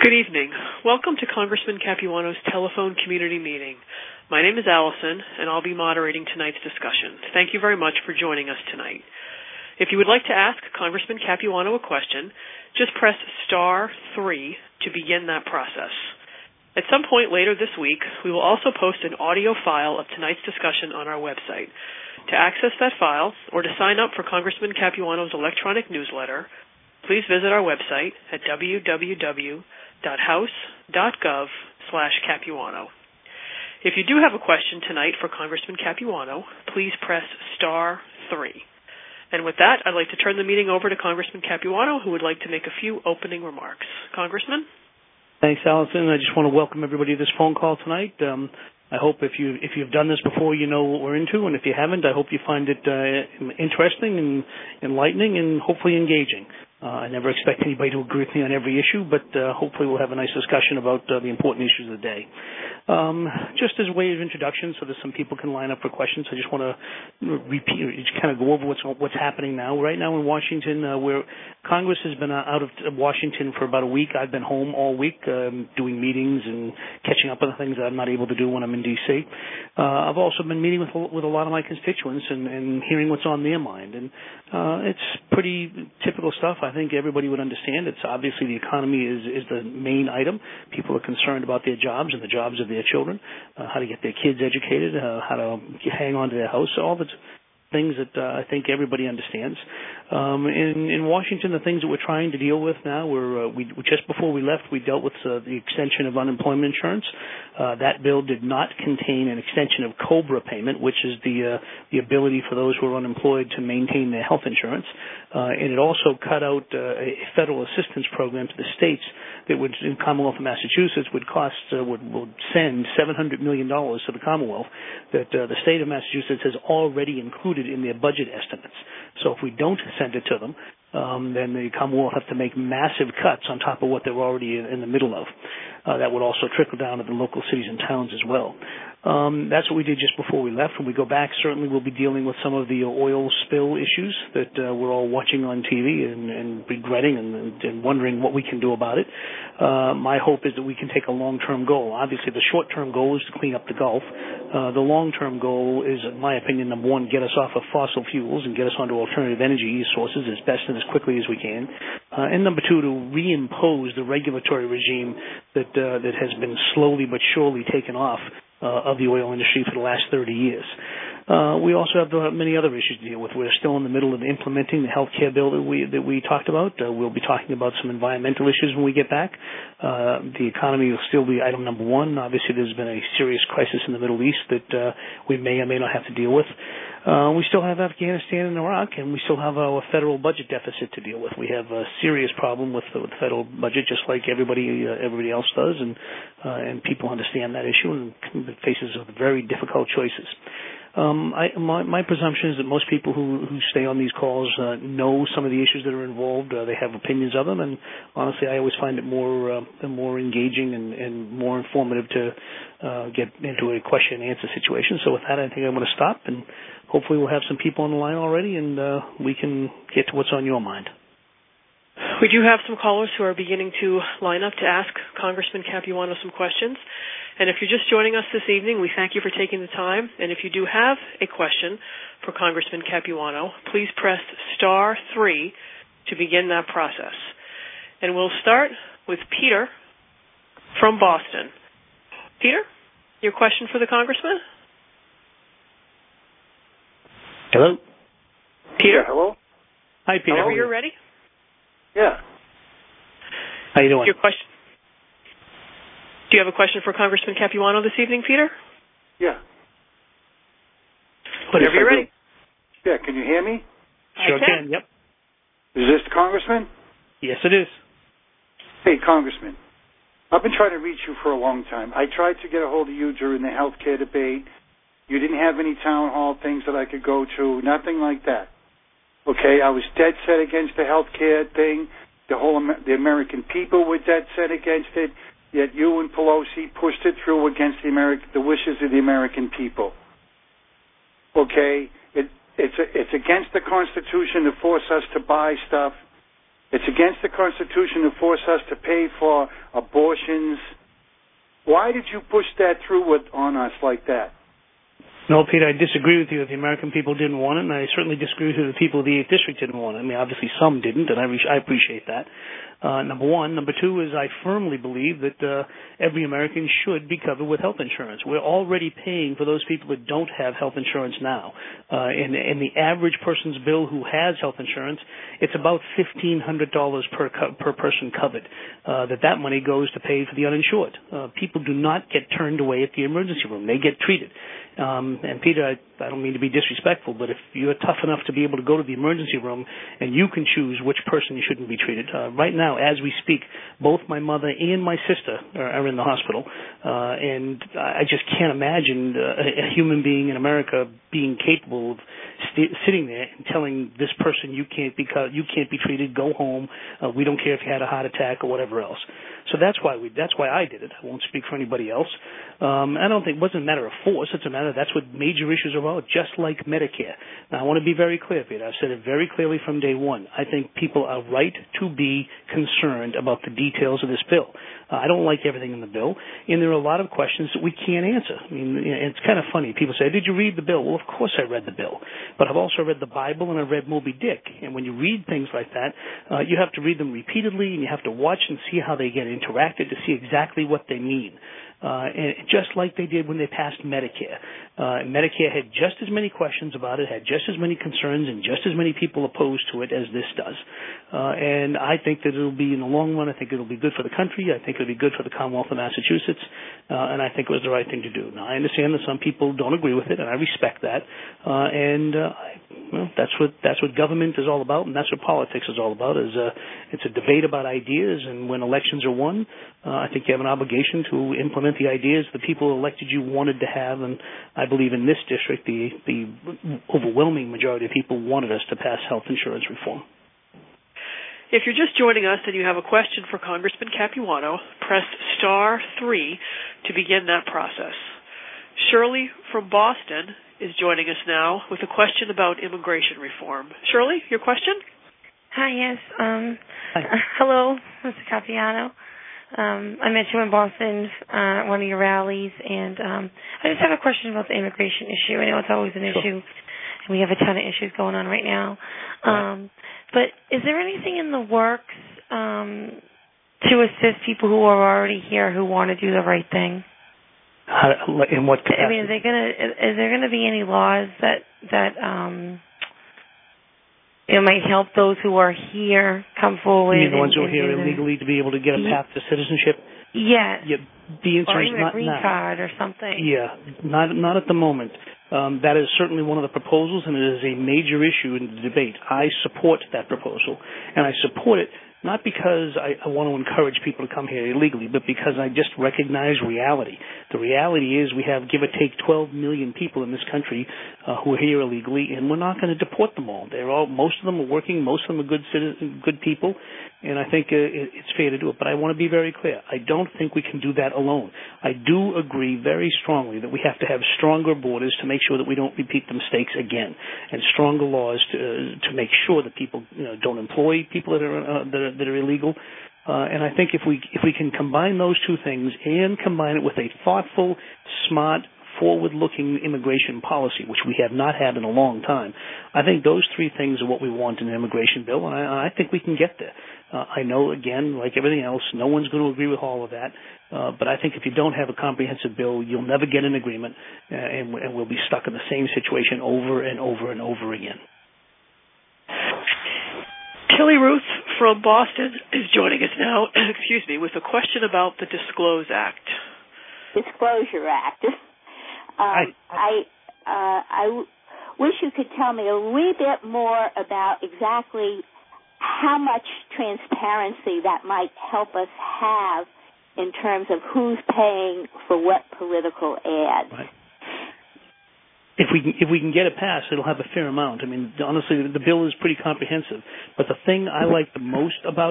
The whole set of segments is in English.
Good evening. Welcome to Congressman Capuano's telephone community meeting. My name is Allison, and I'll be moderating tonight's discussion. Thank you very much for joining us tonight. If you would like to ask Congressman Capuano a question, just press *3 to begin that process. At some point later this week, we will also post an audio file of tonight's discussion on our website. To access that file or to sign up for Congressman Capuano's electronic newsletter, please visit our website at www.house.gov/Capuano. If you do have a question tonight for Congressman Capuano, please press *3. And with that, I'd like to turn the meeting over to Congressman Capuano, who would like to make a few opening remarks. Congressman? Thanks, Allison. I just want to welcome everybody to this phone call tonight. I hope if you've done this before, you know what we're into, and if you haven't, I hope you find it interesting and enlightening and hopefully engaging. I never expect anybody to agree with me on every issue, but hopefully we'll have a nice discussion about the important issues of the day. Just as a way of introduction, so that some people can line up for questions, I just want to repeat, just kind of go over what's happening now. Right now in Washington, where Congress has been out of Washington for about a week. I've been home all week doing meetings and catching up on the things that I'm not able to do when I'm in D.C. I've also been meeting with a lot of my constituents and hearing what's on their mind. And it's pretty typical stuff. I think everybody would understand. It's obviously the economy is the main item. People are concerned about their jobs and the jobs of their children, how to get their kids educated, how to hang on to their house, all the things that I think everybody understands. In Washington, the things that we're trying to deal with now, we just before we left, we dealt with the extension of unemployment insurance. That bill did not contain an extension of COBRA payment, which is the ability for those who are unemployed to maintain their health insurance. And it also cut out a federal assistance program to the states that would, in Commonwealth of Massachusetts, would send $700 million to the Commonwealth that the state of Massachusetts has already included in their budget estimates. So if we don't send it to them, then the Commonwealth will have to make massive cuts on top of what they're already in the middle of. That would also trickle down to the local cities and towns as well. That's what we did just before we left. When we go back, certainly we'll be dealing with some of the oil spill issues that we're all watching on TV and regretting and wondering what we can do about it. My hope is that we can take a long-term goal. Obviously, the short-term goal is to clean up the Gulf. The long-term goal is, in my opinion, number one, get us off of fossil fuels and get us onto alternative energy sources as best and as quickly as we can. And number two, to reimpose the regulatory regime that has been slowly but surely taken off of the oil industry for the last 30 years. We also have many other issues to deal with. We're still in the middle of implementing the health care bill that we talked about. We'll be talking about some environmental issues when we get back. The economy will still be item number one. Obviously, there's been a serious crisis in the Middle East that we may or may not have to deal with. We still have Afghanistan and Iraq, and we still have our federal budget deficit to deal with. We have a serious problem with the federal budget, just like everybody else does, and people understand that issue and faces very difficult choices. My presumption is that most people who stay on these calls know some of the issues that are involved. They have opinions of them, and honestly, I always find it more engaging and more informative to get into a question and answer situation. So with that, I think I'm going to stop, and hopefully we'll have some people on the line already, and we can get to what's on your mind. We do have some callers who are beginning to line up to ask Congressman Capuano some questions. And if you're just joining us this evening, we thank you for taking the time. And if you do have a question for Congressman Capuano, please press *3 to begin that process. And we'll start with Peter from Boston. Peter, your question for the Congressman? Hello? Peter? Yeah, hello? Hi, Peter. Whenever you're ready. Yeah. How you doing? Your question. Do you have a question for Congressman Capuano this evening, Peter? Yeah. Whenever you're ready. Yeah, can you hear me? Sure can, yep. Is this the Congressman? Yes, it is. Hey, Congressman, I've been trying to reach you for a long time. I tried to get a hold of you during the health care debate. You didn't have any town hall things that I could go to, nothing like that. Okay, I was dead set against the health care thing. The American people were dead set against it. Yet you and Pelosi pushed it through against the wishes of the American people. Okay, it's against the Constitution to force us to buy stuff. It's against the Constitution to force us to pay for abortion. questions. Why did you push that through on us like that? No, Peter, I disagree with you. The American people didn't want it, and I certainly disagree with you. The people of the 8th District didn't want it. I mean, obviously some didn't, and I appreciate that. Number one. Number two is I firmly believe that every American should be covered with health insurance. We're already paying for those people that don't have health insurance now. And the average person's bill who has health insurance, it's about $1,500 per person covered. That money goes to pay for the uninsured. People do not get turned away at the emergency room. They get treated. And Peter, I don't mean to be disrespectful, but if you're tough enough to be able to go to the emergency room and you can choose which person you shouldn't be treated. Right now, as we speak, both my mother and my sister are in the hospital, and I just can't imagine a human being in America being capable of sitting there and telling this person you can't be treated, go home. We don't care if you had a heart attack or whatever else. So that's why I did it. I won't speak for anybody else. I don't think it wasn't a matter of force. It's a matter that's what major issues are about, just like Medicare. Now, I want to be very clear, Peter. I've said it very clearly from day one. I think people are right to be concerned about the details of this bill. I don't like everything in the bill, and there are a lot of questions that we can't answer. I mean, it's kind of funny. People say, did you read the bill? Well, of course I read the bill, but I've also read the Bible and I've read Moby Dick, and when you read things like that, you have to read them repeatedly, and you have to watch and see how they get interacted to see exactly what they mean. And just like they did when they passed Medicare. Medicare had just as many questions about it, had just as many concerns, and just as many people opposed to it as this does. And I think that it'll be, in the long run, I think it'll be good for the country. I think it'll be good for the Commonwealth of Massachusetts. And I think it was the right thing to do. Now, I understand that some people don't agree with it, and I respect that. That's what government is all about, and that's what politics is all about. It's a debate about ideas, and when elections are won, I think you have an obligation to implement the ideas the people who elected you wanted to have, and I believe in this district the overwhelming majority of people wanted us to pass health insurance reform. If you're just joining us and you have a question for Congressman Capuano, press *3 to begin that process. Shirley from Boston is joining us now with a question about immigration reform. Shirley, your question? Hi, yes. Hi. Hello, Mr. Capuano. I met you in Boston at one of your rallies, and I just have a question about the immigration issue. I know it's always an issue, and we have a ton of issues going on right now. But is there anything in the works to assist people who are already here who want to do the right thing? In what capacity? I mean, is there gonna be any laws that might help those who are here come forward? You mean the ones who are here illegally to be able to get a path to citizenship? Yes. Yeah, the answer or is even not a green card or something. Yeah, not at the moment. That is certainly one of the proposals, and it is a major issue in the debate. I support that proposal, and I support it not because I want to encourage people to come here illegally, but because I just recognize reality. The reality is we have, give or take, 12 million people in this country who are here illegally, and we're not going to deport them all. Most of them are working, most of them are good citizens, good people, and I think it's fair to do it. But I want to be very clear. I don't think we can do that alone. I do agree very strongly that we have to have stronger borders to make sure that we don't repeat the mistakes again, and stronger laws to make sure that people don't employ people that are illegal. And I think if we can combine those two things and combine it with a thoughtful, smart, forward-looking immigration policy, which we have not had in a long time, I think those three things are what we want in an immigration bill, and I think we can get there. I know, again, like everything else, no one's going to agree with all of that, but I think if you don't have a comprehensive bill, you'll never get an agreement, and we'll be stuck in the same situation over and over and over again. Tilly Ruth from Boston is joining us now, with a question about the Disclose Act. Disclosure Act. I wish you could tell me a wee bit more about exactly how much transparency that might help us have in terms of who's paying for what political ads. Right. If we can get it passed, it'll have a fair amount. I mean, honestly, the bill is pretty comprehensive. But the thing I like the most about it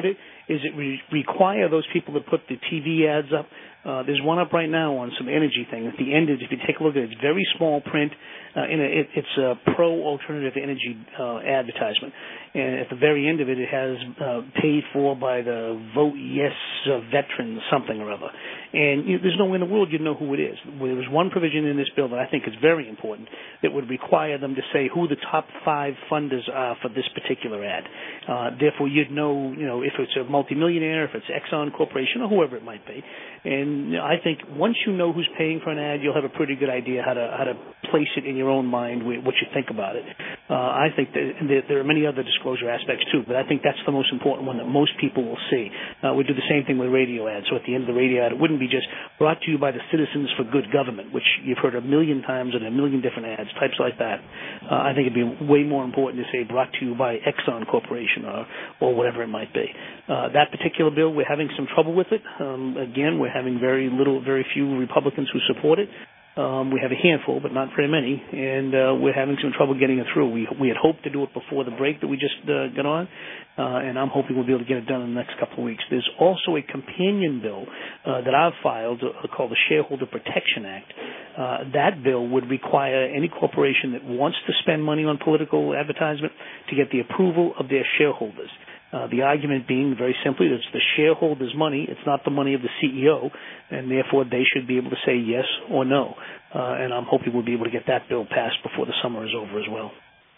is it require those people to put the TV ads up. There's one up right now on some energy thing. At the end, if you take a look at it, it's very small print. It's a pro-alternative energy advertisement. And at the very end of it, it has paid for by the Vote Yes Veterans something or other. And there's no way in the world you'd know who it is. There was one provision in this bill that I think is very important that would require them to say who the top 5 funders are for this particular ad. Therefore, you'd know, if it's a multimillionaire, if it's Exxon Corporation, or whoever it might be. And I think once you know who's paying for an ad, you'll have a pretty good idea how to place it in your own mind, what you think about it. I think that there are many other disclosure aspects too, but I think that's the most important one that most people will see. We do the same thing with radio ads. So at the end of the radio ad, it wouldn't be just brought to you by the Citizens for Good Government, which you've heard a million times in a million different ads, types like that. I think it'd be way more important to say brought to you by Exxon Corporation or whatever it might be. That particular bill, we're having some trouble with it. Again, we're having very few Republicans who support it. We have a handful, but not very many, and we're having some trouble getting it through. We had hoped to do it before the break that we just got on, and I'm hoping we'll be able to get it done in the next couple of weeks. There's also a companion bill that I've filed called the Shareholder Protection Act. That bill would require any corporation that wants to spend money on political advertisement to get the approval of their shareholders. The argument being very simply that it's the shareholders' money, it's not the money of the CEO, and therefore they should be able to say yes or no. And I'm hoping we'll be able to get that bill passed before the summer is over as well.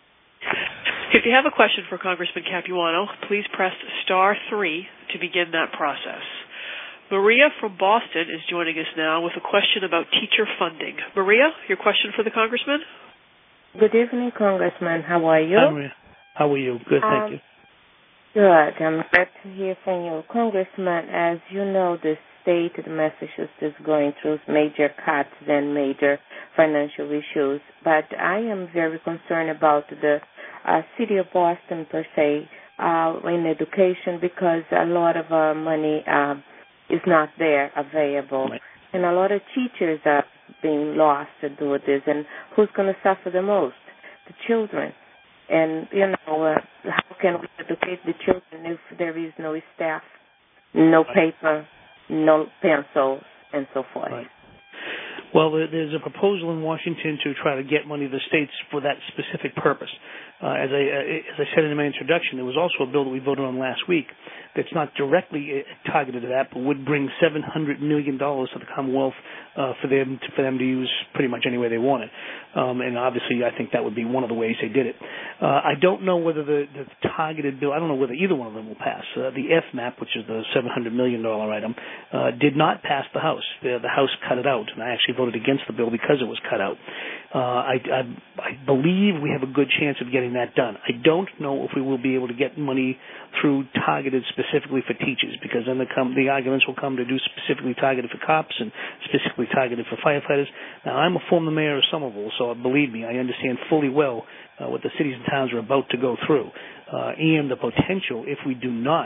If you have a question for Congressman Capuano, please press *3 to begin that process. Maria from Boston is joining us now with a question about teacher funding. Maria, your question for the Congressman? Good evening, Congressman. How are you? Hi, Maria. How are you? Good, thank you. Good. I'm glad to hear from you. Congressman, as you know, the state of Massachusetts is going through major cuts and major financial issues, but I am very concerned about the city of Boston, per se, in education, because a lot of our money is not there available. Right. And a lot of teachers are being lost to do this, and who's going to suffer the most? The children. And, how can we educate the children if there is no staff, no paper, no pencils, and so forth? Right. Well, there's a proposal in Washington to try to get money to the states for that specific purpose. As I said in my introduction, there was also a bill that we voted on last week that's not directly targeted to that, but would bring $700 million to the Commonwealth for them to use pretty much any way they wanted. And obviously, I think that would be one of the ways they did it. I don't know whether the targeted bill, I don't know whether either one of them will pass. The FMAP, which is the $700 million item, did not pass the House. The House cut it out, and I actually voted against the bill because it was cut out. I believe we have a good chance of getting that done. I don't know if we will be able to get money through targeted specifically for teachers, because then the arguments will come to do specifically targeted for cops and specifically targeted for firefighters. Now, I'm a former mayor of Somerville, so believe me, I understand fully well what the cities and towns are about to go through, and the potential, if we do not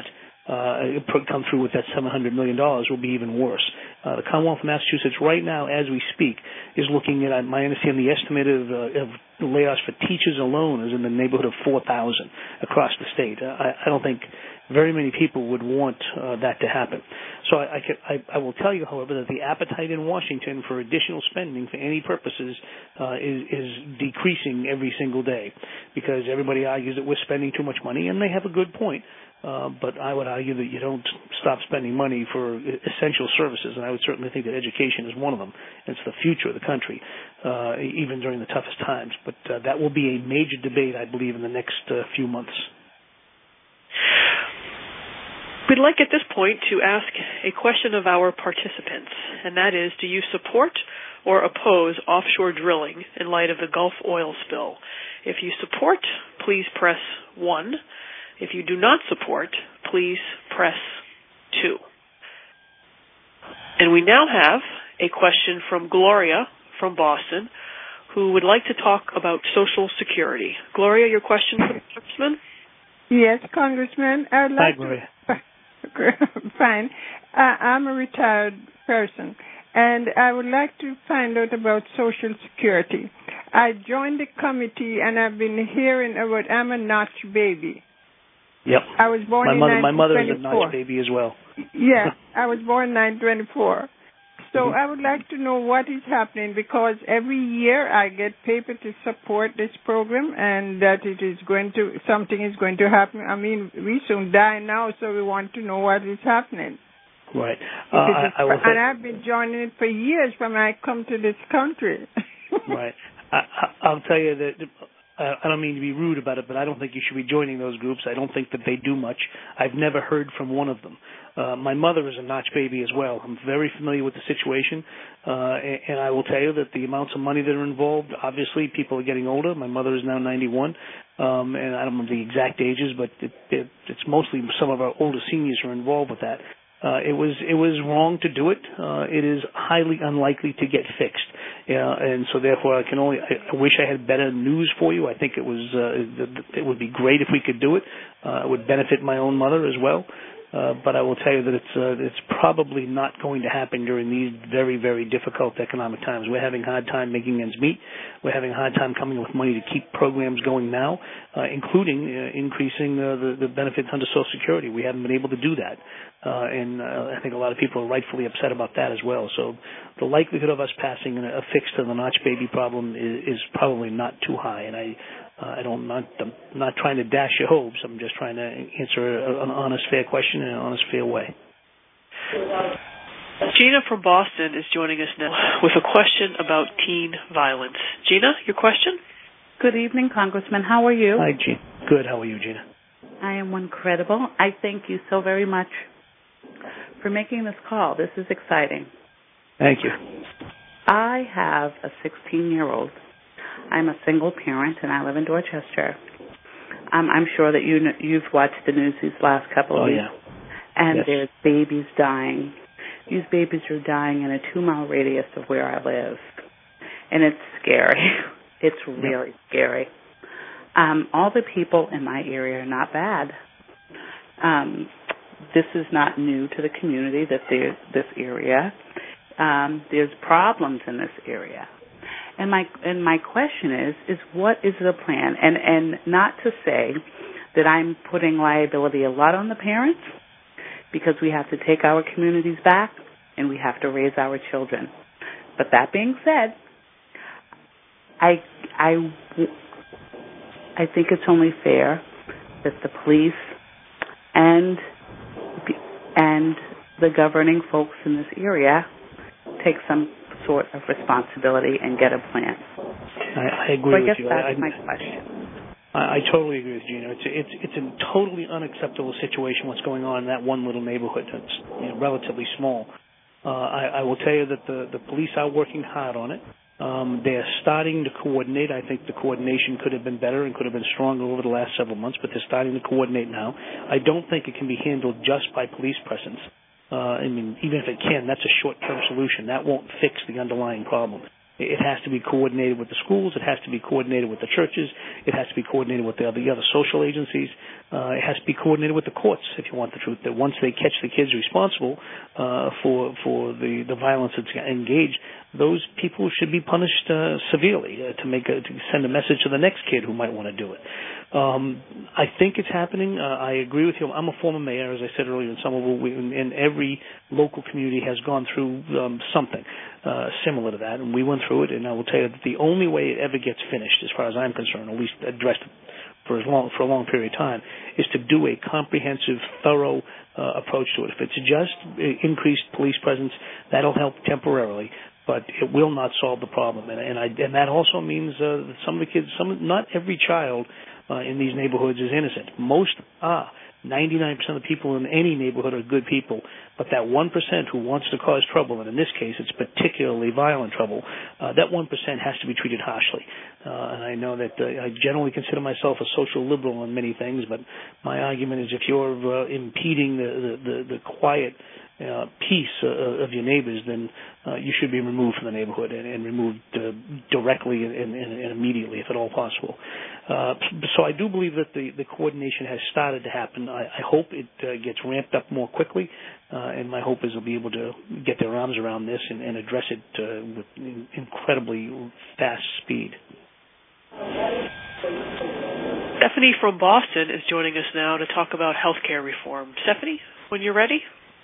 come through with that $700 million, will be even worse. The Commonwealth of Massachusetts right now, as we speak, is looking at, my understanding, the estimate of layoffs for teachers alone is in the neighborhood of 4,000 across the state. I don't think very many people would want that to happen. So I will tell you, however, that the appetite in Washington for additional spending for any purposes is decreasing every single day, because everybody argues that we're spending too much money, and they have a good point. But I would argue that you don't stop spending money for essential services, and I would certainly think that education is one of them. It's the future of the country, even during the toughest times. But that will be a major debate, I believe, in the next few months. We'd like at this point to ask a question of our participants, and that is, do you support or oppose offshore drilling in light of the Gulf oil spill? If you support, please press 1. If you do not support, please press 2. And we now have a question from Gloria from Boston, who would like to talk about Social Security. Gloria, your question for the Congressman? Yes, Congressman. I would like Hi, Gloria. Fine. I'm a retired person, and I would like to find out about Social Security. I joined the committee, and I've been hearing about I'm a notch baby. Yep. I was born in 1924. My mother is a notch baby as well. Yeah, I was born in 1924. So I would like to know what is happening, because every year I get paper to support this program, and that something is going to happen. I mean, we soon die now, so we want to know what is happening. Right. And I've been joining it for years when I come to this country. Right. I'll tell you that I don't mean to be rude about it, but I don't think you should be joining those groups. I don't think that they do much. I've never heard from one of them. My mother is a notch baby as well. I'm very familiar with the situation, and I will tell you that the amounts of money that are involved, obviously people are getting older. My mother is now 91, and I don't know the exact ages, but it's mostly some of our older seniors who are involved with that. It was wrong to do it. It is highly unlikely to get fixed, and so therefore I wish I had better news for you. I think it would be great if we could do it. It would benefit my own mother as well. But I will tell you that it's probably not going to happen during these very, very difficult economic times. We're having a hard time making ends meet. We're having a hard time coming up with money to keep programs going now, including increasing the benefits under Social Security. We haven't been able to do that. And I think a lot of people are rightfully upset about that as well. So the likelihood of us passing a fix to the notch baby problem is probably not too high. And I'm not trying to dash your hopes. I'm just trying to answer an honest, fair question in an honest, fair way. Gina from Boston is joining us now with a question about teen violence. Gina, your question? Good evening, Congressman. How are you? Hi, Gina. Good. How are you, Gina? I am incredible. I thank you so very much for making this call. This is exciting. Thank you. I have a 16-year-old. I'm a single parent, and I live in Dorchester. I'm sure that you've watched the news these last couple of weeks. Yeah. And yes. There's babies dying. These babies are dying in a 2-mile radius of where I live. And it's scary. It's really scary. All the people in my area are not bad. This is not new to the community, that there's this area. There's problems in this area. And my question is what is the plan? And not to say that I'm putting liability a lot on the parents, because we have to take our communities back and we have to raise our children. But that being said, I think it's only fair that the police and the governing folks in this area take some sort of responsibility and get a plan. I agree with you. I guess that's my question. I totally agree with Gina. It's a totally unacceptable situation what's going on in that one little neighborhood that's relatively small. I will tell you that the police are working hard on it. They're starting to coordinate. I think the coordination could have been better and could have been stronger over the last several months, but they're starting to coordinate now. I don't think it can be handled just by police presence. I mean, even if it can, that's a short-term solution. That won't fix the underlying problem. It has to be coordinated with the schools. It has to be coordinated with the churches. It has to be coordinated with the other social agencies. It has to be coordinated with the courts, if you want the truth, that once they catch the kids responsible for the violence that's engaged, those people should be punished severely to send a message to the next kid who might want to do it. I think it's happening. I agree with you. I'm a former mayor, as I said earlier, in Somerville, and every local community has gone through something similar to that, and we went through it, and I will tell you that the only way it ever gets finished, as far as I'm concerned, at least addressed for a long period of time, is to do a comprehensive, thorough approach to it. If it's just increased police presence, that'll help temporarily, but it will not solve the problem. And that also means that some of the kids, not every child in these neighborhoods is innocent. Most are. 99% of the people in any neighborhood are good people, but that 1% who wants to cause trouble, and in this case it's particularly violent trouble, that 1% has to be treated harshly. And I know that I generally consider myself a social liberal on many things, but my argument is if you're impeding the quiet peace of your neighbors, then you should be removed from the neighborhood and removed directly and immediately, if at all possible. So I do believe that the coordination has started to happen. I hope it gets ramped up more quickly, and my hope is they'll be able to get their arms around this and address it with incredibly fast speed. Stephanie from Boston is joining us now to talk about health care reform. Stephanie, when you're ready.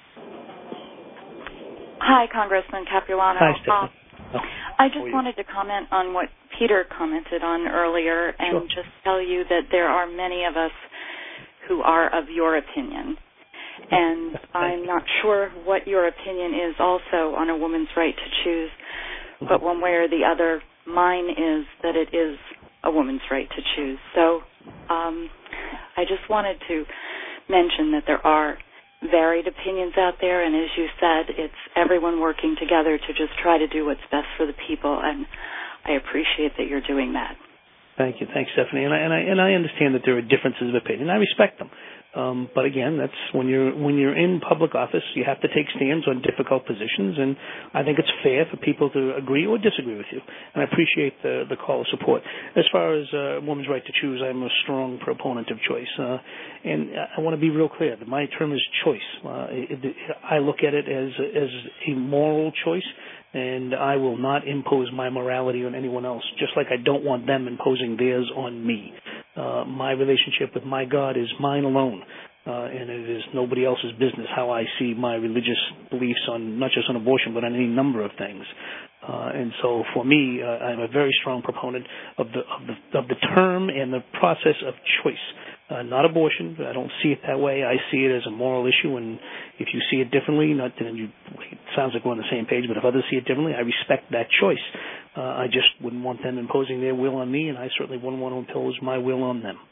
Hi, Congressman Capuano. Hi, Stephanie. I just wanted to comment on what Peter commented on earlier and just tell you that there are many of us who are of your opinion. And I'm not sure what your opinion is also on a woman's right to choose, but one way or the other, mine is that it is a woman's right to choose. So I just wanted to mention that there are varied opinions out there, and as you said, it's everyone working together to just try to do what's best for the people, and I appreciate that you're doing that. Thank you. Thanks, Stephanie. And I understand that there are differences of opinion. I respect them. But again, that's when you're in public office, you have to take stands on difficult positions, and I think it's fair for people to agree or disagree with you. And I appreciate the call of support. As far as a woman's right to choose, I'm a strong proponent of choice. And I want to be real clear that my term is choice. I look at it as a moral choice, and I will not impose my morality on anyone else, just like I don't want them imposing theirs on me. My relationship with my God is mine alone, and it is nobody else's business how I see my religious beliefs on not just on abortion, but on any number of things. And so for me, I'm a very strong proponent of the term and the process of choice. Not abortion. I don't see it that way. I see it as a moral issue, and if you see it differently, it sounds like we're on the same page, but if others see it differently, I respect that choice. I just wouldn't want them imposing their will on me, and I certainly wouldn't want to impose my will on them.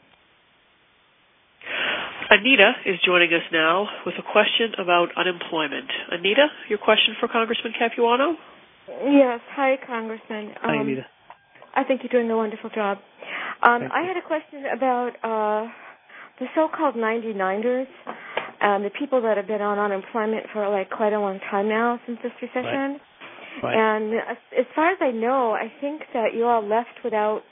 Anita is joining us now with a question about unemployment. Anita, your question for Congressman Capuano? Yes. Hi, Congressman. Hi, Anita. I think you're doing a wonderful job. I had a question about the so-called 99ers, the people that have been on unemployment for quite a long time now since this recession. Right. And as far as I know, I think that you all left without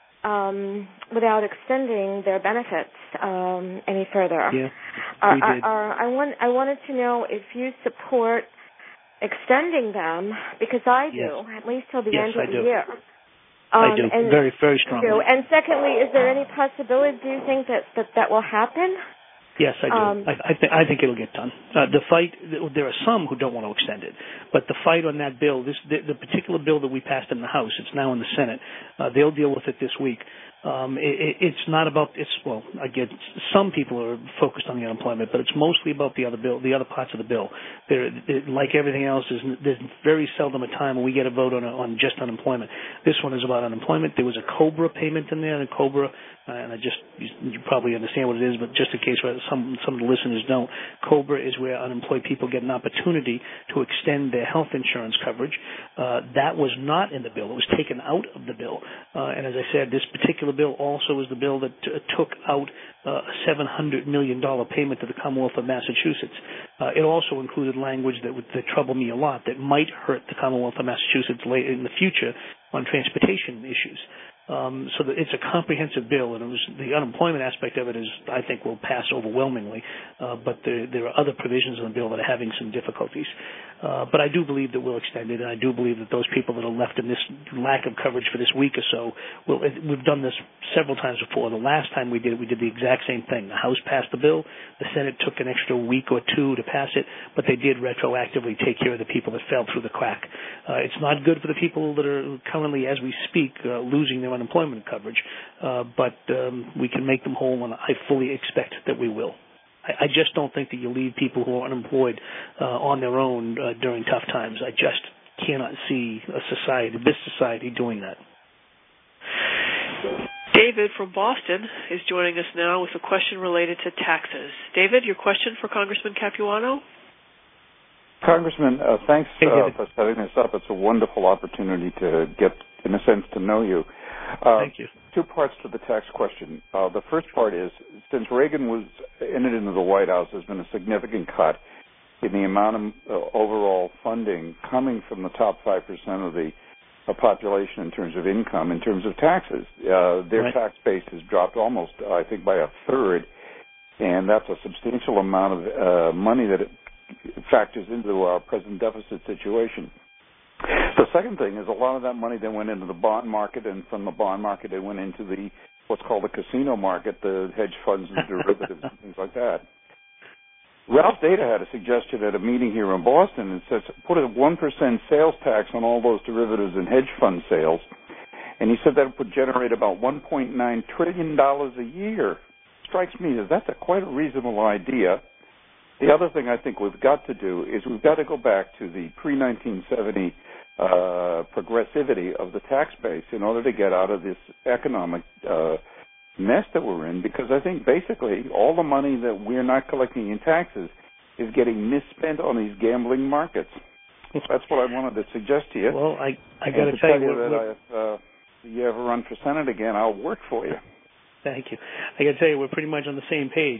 extending their benefits any further. Yeah, we did. I wanted to know if you support extending them, because I do, at least till the end of the year. I do, very, very strongly. And secondly, is there any possibility, do you think, that will happen? Yes, I do. I think it'll get done. The fight, there are some who don't want to extend it, but the fight on that bill, the particular bill that we passed in the House, it's now in the Senate, they'll deal with it this week. It's not about, again, some people are focused on the unemployment, but it's mostly about the other parts of the bill. Like everything else, there's very seldom a time when we get a vote on just unemployment. This one is about unemployment. There was a COBRA payment in there, and COBRA, and you probably understand what it is, but just in case some of the listeners don't, COBRA is where unemployed people get an opportunity to extend their health insurance coverage. That was not in the bill. It was taken out of the bill. And as I said, this particular bill also is the bill that took out a $700 million payment to the Commonwealth of Massachusetts. It also included language that trouble me a lot that might hurt the Commonwealth of Massachusetts later in the future on transportation issues. So it's a comprehensive bill, and the unemployment aspect of it I think, will pass overwhelmingly. But there are other provisions in the bill that are having some difficulties. But I do believe that we'll extend it, and I do believe that those people that are left in this lack of coverage for this week or so, we've done this several times before. The last time we did it, we did the exact same thing. The House passed the bill. The Senate took an extra week or two to pass it, but they did retroactively take care of the people that fell through the crack. It's not good for the people that are currently, as we speak, losing their unemployment coverage, but we can make them whole, and I fully expect that we will. I just don't think that you leave people who are unemployed on their own during tough times. I just cannot see this society doing that. David from Boston is joining us now with a question related to taxes. David, your question for Congressman Capuano? Congressman, thanks for setting this up. It's a wonderful opportunity to get, in a sense, to know you. Thank you. Two parts to the tax question. The first part is, since Reagan was entered into the White House, there's been a significant cut in the amount of overall funding coming from the top 5% of the population in terms of income, in terms of taxes. Their tax base has dropped almost, I think, by a third, and that's a substantial amount of money that it factors into our present deficit situation. The second thing is a lot of that money then went into the bond market, and from the bond market it went into the what's called the casino market, the hedge funds and derivatives and things like that. Ralph Data had a suggestion at a meeting here in Boston and says put a 1% sales tax on all those derivatives and hedge fund sales. And he said that would generate about $1.9 trillion a year. Strikes me as that's quite a reasonable idea. The other thing I think we've got to do is we've got to go back to the pre-1970 progressivity of the tax base in order to get out of this economic mess that we're in, because I think basically all the money that we're not collecting in taxes is getting misspent on these gambling markets. That's what I wanted to suggest to you. Well, I got to tell you that if you ever run for Senate again, I'll work for you. Thank you. I got to tell you, we're pretty much on the same page.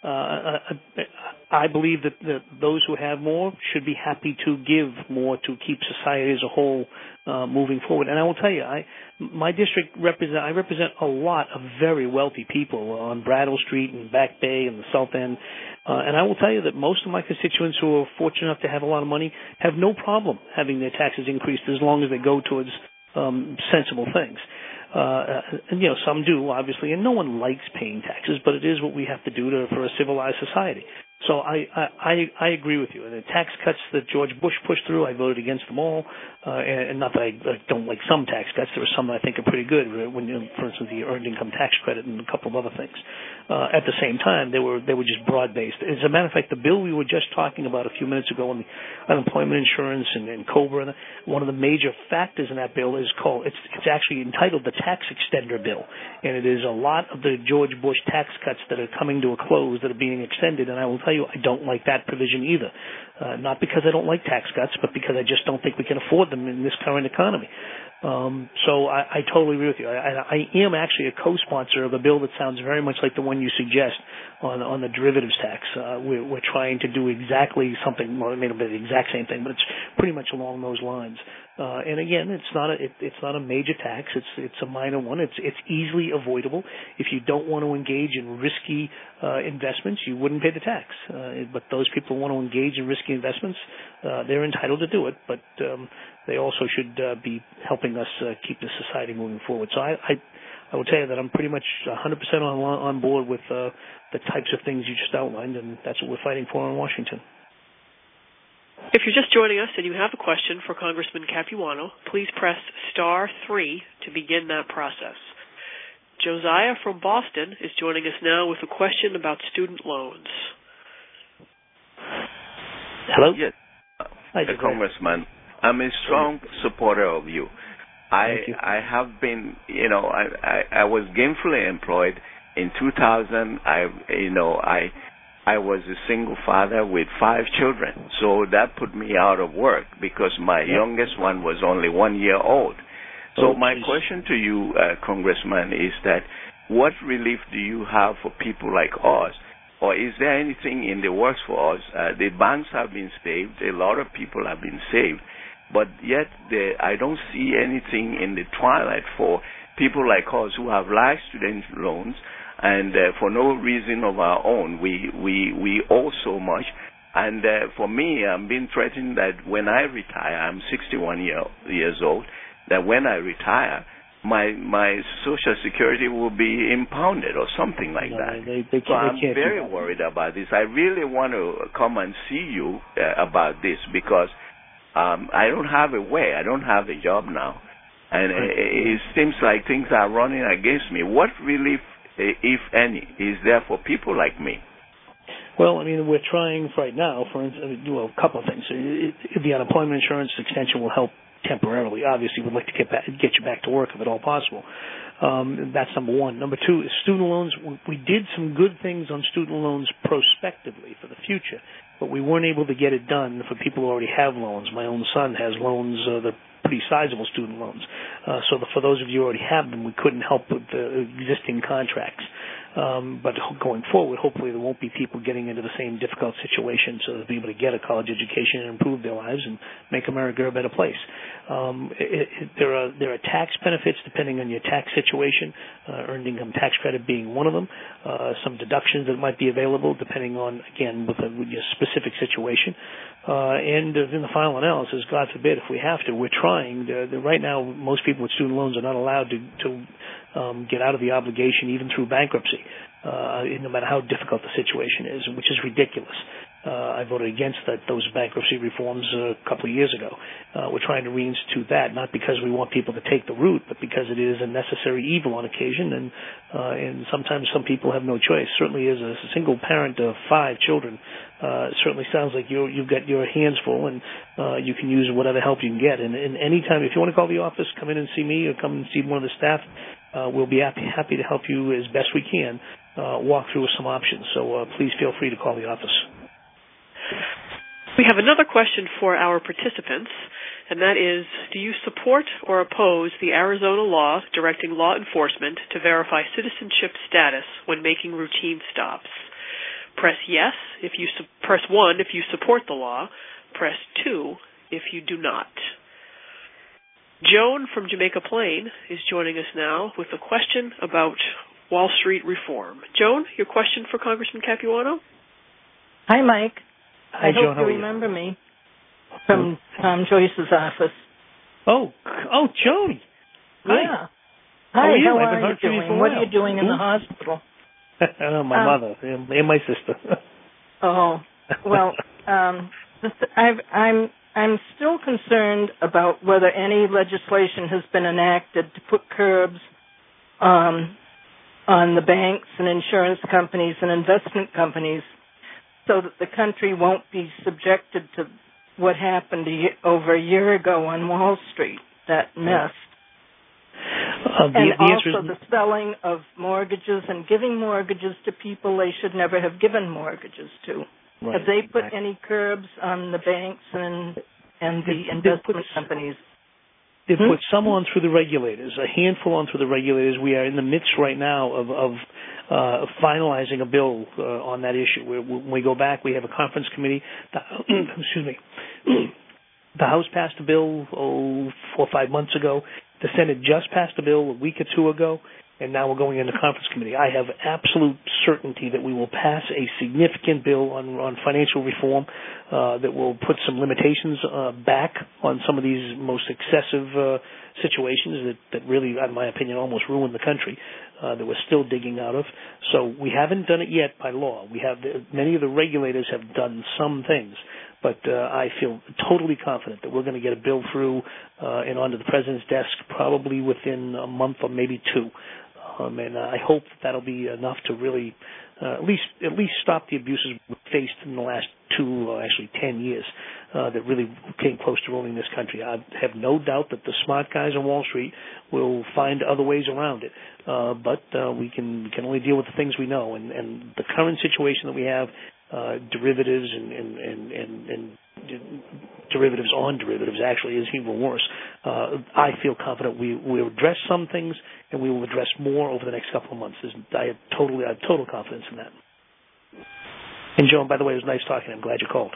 I believe that those who have more should be happy to give more to keep society as a whole moving forward. And I will tell you, my district I represent a lot of very wealthy people on Brattle Street and Back Bay and the South End. And I will tell you that most of my constituents who are fortunate enough to have a lot of money have no problem having their taxes increased as long as they go towards sensible things. And, some do, obviously, and no one likes paying taxes, but it is what we have to do for a civilized society. So I agree with you. And the tax cuts that George Bush pushed through, I voted against them all. And not that I don't like some tax cuts. There are some that I think are pretty good. When, for instance, the earned income tax credit and a couple of other things. At the same time, they were just broad based. As a matter of fact, the bill we were just talking about a few minutes ago on the unemployment insurance and COBRA, one of the major factors in that bill is it's actually entitled the Tax Extender Bill, and it is a lot of the George Bush tax cuts that are coming to a close that are being extended. And I will tell you, I don't like that provision either. Not because I don't like tax cuts, but because I just don't think we can afford them in this current economy. So I totally agree with you. I am actually a co-sponsor of a bill that sounds very much like the one you suggest on the derivatives tax. We're trying to do exactly something, well, it may not be the exact same thing, but it's pretty much along those lines. And again, it's not a major tax. It's a minor one. It's easily avoidable. If you don't want to engage in risky investments, you wouldn't pay the tax. But those people who want to engage in risky investments, they're entitled to do it. But they also should be helping us keep the society moving forward. So I will tell you that I'm pretty much 100% on board with the types of things you just outlined, and that's what we're fighting for in Washington. If you're just joining us and you have a question for Congressman Capuano, please press *3 to begin that process. Josiah from Boston is joining us now with a question about student loans. Hello? Yes. Hi, Congressman, I'm a strong supporter of you. Thank you. I have been, I was gainfully employed. In 2000, I was a single father with 5 children, so that put me out of work because my youngest one was only 1 year old. So my question to you, Congressman, is that what relief do you have for people like us? Or is there anything in the works for us? The banks have been saved. A lot of people have been saved. But yet I don't see anything in the twilight for people like us who have large student loans, and for no reason of our own, we owe so much. And for me, I'm being threatened that when I retire, I'm 61 years old, that when I retire, my Social Security will be impounded or something like that. So I'm very worried about this. I really want to come and see you about this because I don't have a way. I don't have a job now. And it seems like things are running against me. What relief, if any, is there for people like me? Well, we're trying right now, for instance, a couple of things. The unemployment insurance extension will help temporarily. Obviously, we'd like to get you back to work if at all possible. That's number one. Number two is student loans. We did some good things on student loans prospectively for the future, but we weren't able to get it done for people who already have loans. My own son has loans that are pretty sizable student loans. So for those of you who already have them, we couldn't help with the existing contracts. But going forward, hopefully there won't be people getting into the same difficult situation, so they'll be able to get a college education and improve their lives and make America a better place. There are tax benefits depending on your tax situation, earned income tax credit being one of them, some deductions that might be available depending on, again, with your specific situation. And in the final analysis, God forbid, if we have to, we're trying. Right now, most people with student loans are not allowed to get out of the obligation even through bankruptcy, no matter how difficult the situation is, which is ridiculous. I voted against those bankruptcy reforms a couple of years ago. We're trying to reinstitute that, not because we want people to take the route, but because it is a necessary evil on occasion, and sometimes some people have no choice. Certainly as a single parent of 5 children, it certainly sounds like you've got your hands full, and you can use whatever help you can get. And any time, if you want to call the office, come in and see me or come and see one of the staff. We'll be happy to help you as best we can walk through some options. So please feel free to call the office. We have another question for our participants, and that is, do you support or oppose the Arizona law directing law enforcement to verify citizenship status when making routine stops? Press yes if you press 1 if you support the law. Press 2 if you do not. Joan from Jamaica Plain is joining us now with a question about Wall Street reform. Joan, your question for Congressman Capuano? Hi, Mike. Hi, I Joan. hope you remember me from Tom Joyce's office. Oh, Joan. Hi. Yeah. Hi, how are you doing? doing? What are you doing in the hospital? My mother and my sister. Oh, well, I'm still concerned about whether any legislation has been enacted to put curbs on the banks and insurance companies and investment companies so that the country won't be subjected to what happened over a year ago on Wall Street, that mess. And also the selling of mortgages and giving mortgages to people they should never have given mortgages to. Right. Have they put any curbs on the banks and the investment companies? They've put some on through the regulators, a handful on through the regulators. We are in the midst right now of finalizing a bill on that issue. When we go back, we have a conference committee. Excuse me. The House passed a bill 4 or 5 months ago. The Senate just passed a bill a week or 2 ago, and now we're going into conference committee. I have absolute certainty that we will pass a significant bill on financial reform that will put some limitations back on some of these most excessive situations that really, in my opinion, almost ruined the country, that we're still digging out of. So we haven't done it yet by law. We have many of the regulators have done some things, but I feel totally confident that we're going to get a bill through and onto the president's desk probably within a month or maybe 2. And I hope that'll be enough to really at least stop the abuses we faced in the last 2 or actually 10 years that really came close to ruining this country. I have no doubt that the smart guys on Wall Street will find other ways around it. But we can only deal with the things we know. And the current situation that we have, derivatives and derivatives on derivatives actually is even worse. I feel confident we will address some things, and we will address more over the next couple of months. I have total confidence in that. And Joan, by the way, it was nice talking. I'm glad you called.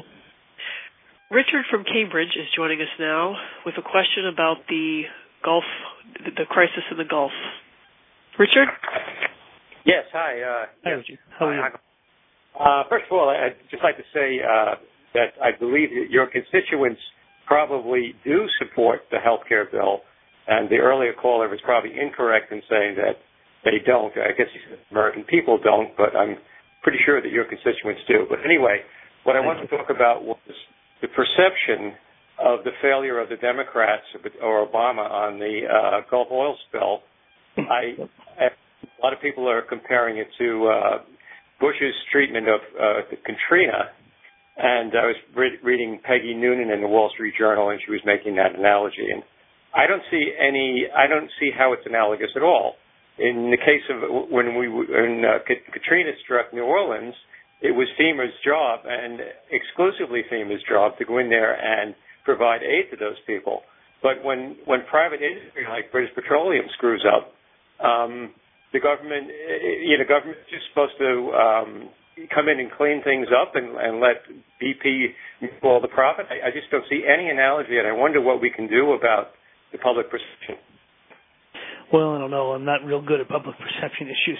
Richard from Cambridge is joining us now with a question about the Gulf, the crisis in the Gulf. Richard? Yes, hi. Hi, Richard. How are you? First of all, I'd just like to say that I believe that your constituents probably do support the health care bill, and the earlier caller was probably incorrect in saying that they don't. I guess he said American people don't, but I'm pretty sure that your constituents do. But anyway, what I want to talk about was the perception of the failure of the Democrats or Obama on the Gulf oil spill. A lot of people are comparing it to Bush's treatment of Katrina, and I was reading Peggy Noonan in the Wall Street Journal, and she was making that analogy. And I don't see how it's analogous at all. In the case of when Katrina struck New Orleans, it was FEMA's job, and exclusively FEMA's job, to go in there and provide aid to those people. But when private industry like British Petroleum screws up, the government is just supposed to come in and clean things up and let BP make all the profit. I just don't see any analogy, and I wonder what we can do about the public perception. Well, I don't know. I'm not real good at public perception issues.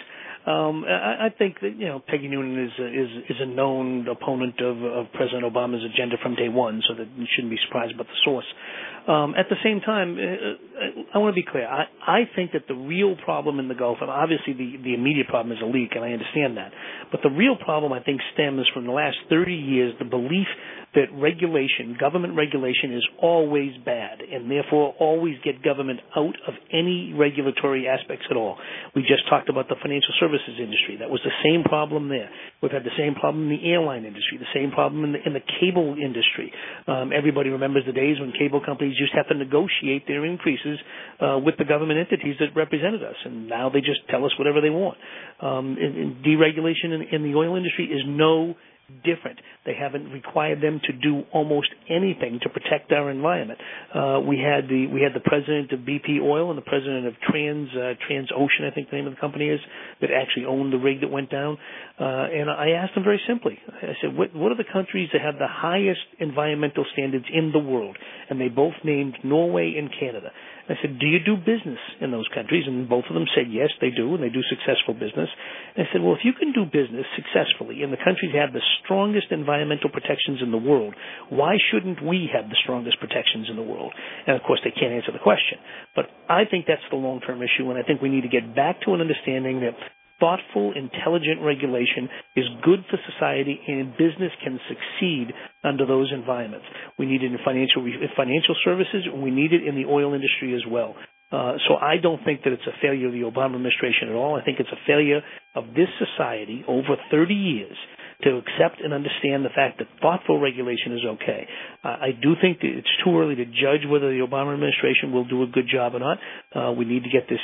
I think that Peggy Noonan is a known opponent of President Obama's agenda from day one, so that you shouldn't be surprised about the source. At the same time, I want to be clear. I think that the real problem in the Gulf, and obviously the immediate problem is a leak, and I understand that, but the real problem I think stems from the last 30 years, the belief that government regulation is always bad, and therefore always get government out of any regulatory aspects at all. We just talked about the financial services industry. That was the same problem there. We've had the same problem in the airline industry, the same problem in the cable industry. Everybody remembers the days when cable companies used to have to negotiate their increases with the government entities that represented us, and now they just tell us whatever they want. Deregulation in the oil industry is no different. They haven't required them to do almost anything to protect our environment. We had the president of BP Oil and the president of Transocean, I think the name of the company is, that actually owned the rig that went down. And I asked them very simply. I said, what are the countries that have the highest environmental standards in the world? And they both named Norway and Canada. I said, do you do business in those countries? And both of them said, yes, they do, and they do successful business. And I said, well, if you can do business successfully and the countries have the strongest environmental protections in the world, why shouldn't we have the strongest protections in the world? And, of course, they can't answer the question. But I think that's the long-term issue, and I think we need to get back to an understanding that thoughtful, intelligent regulation is good for society, and business can succeed under those environments. We need it in financial services, and we need it in the oil industry as well. So I don't think that it's a failure of the Obama administration at all. I think it's a failure of this society over 30 years to accept and understand the fact that thoughtful regulation is okay. I do think that it's too early to judge whether the Obama administration will do a good job or not. We need to get this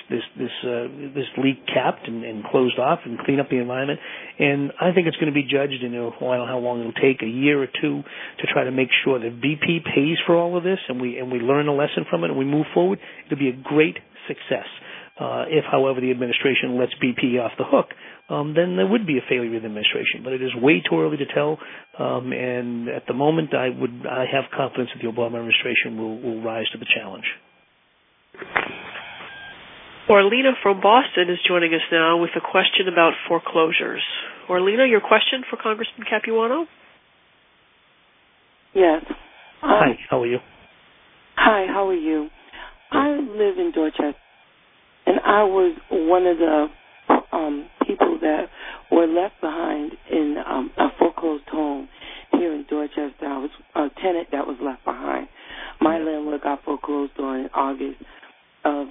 leak capped and closed off and clean up the environment. And I think it's going to be judged in I don't know how long it'll take, a year or two, to try to make sure that BP pays for all of this and we learn a lesson from it and we move forward. It'll be a great success. If, however, the administration lets BP off the hook, then there would be a failure of the administration. But it is way too early to tell. And at the moment, I have confidence that the Obama administration will rise to the challenge. Orlena from Boston is joining us now with a question about foreclosures. Orlena, your question for Congressman Capuano? Yes. Hi, how are you? Hi, how are you? I live in Dorchester, and I was one of the people that were left behind in a foreclosed home here in Dorchester. I was a tenant that was left behind. My landlord got foreclosed on in August of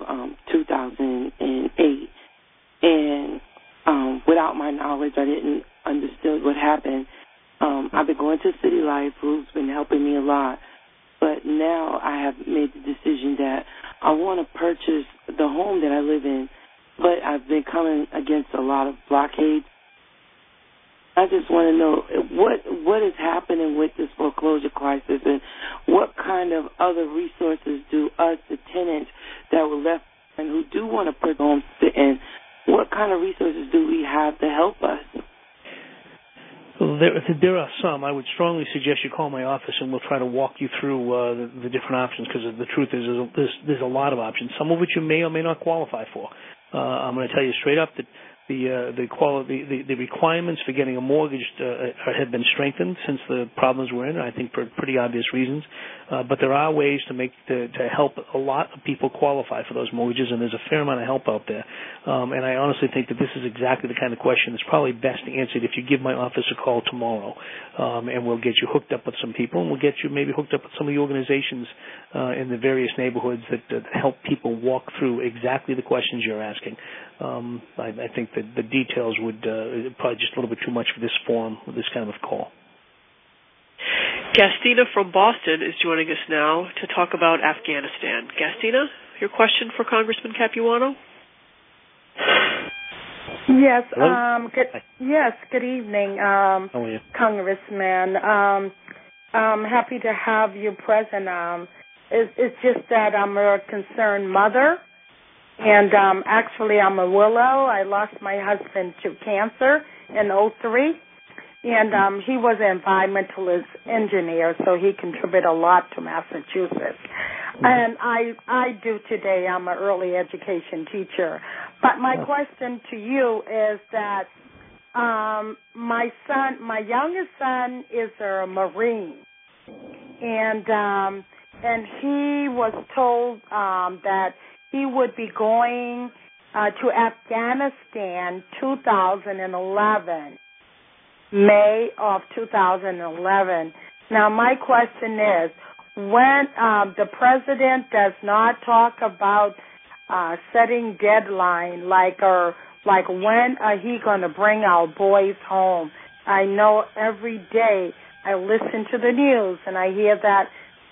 2008, and without my knowledge, I didn't understand what happened. I've been going to City Life, who's been helping me a lot, but now I have made the decision that I want to purchase the home that I live in, but I've been coming against a lot of blockades. I just want to know what is happening with this foreclosure crisis, and what kind of other resources do us, the tenants that were left and who do want to put homes in, what kind of resources do we have to help us? Well, there are some. I would strongly suggest you call my office and we'll try to walk you through the different options, because the truth is there's a lot of options, some of which you may or may not qualify for. I'm going to tell you straight up that the requirements for getting a mortgage have been strengthened since the problems we're in, I think for pretty obvious reasons. But there are ways to help a lot of people qualify for those mortgages, and there's a fair amount of help out there. And I honestly think that this is exactly the kind of question that's probably best answered if you give my office a call tomorrow, and we'll get you hooked up with some people, and we'll get you maybe hooked up with some of the organizations in the various neighborhoods that help people walk through exactly the questions you're asking. I think that the details would probably just a little bit too much for this forum, this kind of call. Gastina from Boston is joining us now to talk about Afghanistan. Gastina, your question for Congressman Capuano? Yes. Good evening, how are you? Congressman. I'm happy to have you present. It's just that I'm a concerned mother. And actually, I'm a widow. I lost my husband to cancer in 2003. And he was an environmentalist engineer, so he contributed a lot to Massachusetts. And I do today. I'm an early education teacher. But my question to you is that my youngest son is a Marine, and he was told that he would be going to Afghanistan 2011, May of 2011. Now, my question is, when the president does not talk about setting deadline, like when are he going to bring our boys home? I know every day I listen to the news and I hear that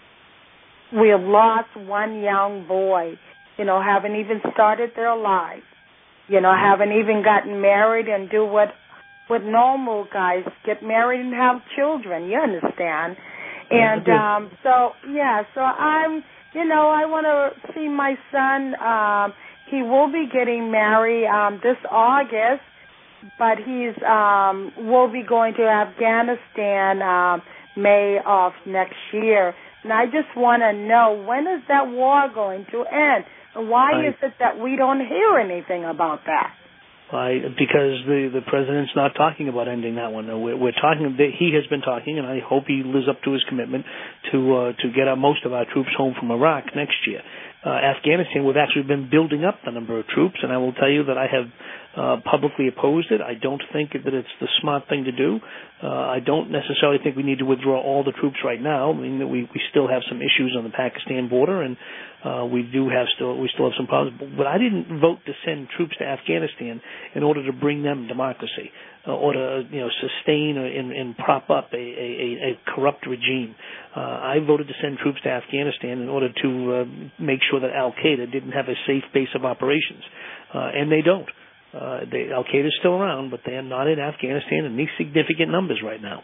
we have lost one young boy, haven't even started their lives, haven't even gotten married and do what normal guys get married and have children, you understand? And so I'm, I want to see my son. He will be getting married this August, but he's will be going to Afghanistan May of next year. And I just want to know, when is that war going to end? And why is it that we don't hear anything about that? Because the president's not talking about ending that one. We're talking. He has been talking, and I hope he lives up to his commitment to get most of our troops home from Iraq next year. Afghanistan, we've actually been building up the number of troops, and I will tell you that I have publicly opposed it. I don't think that it's the smart thing to do. I don't necessarily think we need to withdraw all the troops right now. I mean, that we still have some issues on the Pakistan border, and we still have some problems. But I didn't vote to send troops to Afghanistan in order to bring them democracy or to sustain and prop up a corrupt regime. I voted to send troops to Afghanistan in order to make sure that Al-Qaeda didn't have a safe base of operations, and they don't. Al-Qaeda is still around, but they are not in Afghanistan in these significant numbers right now.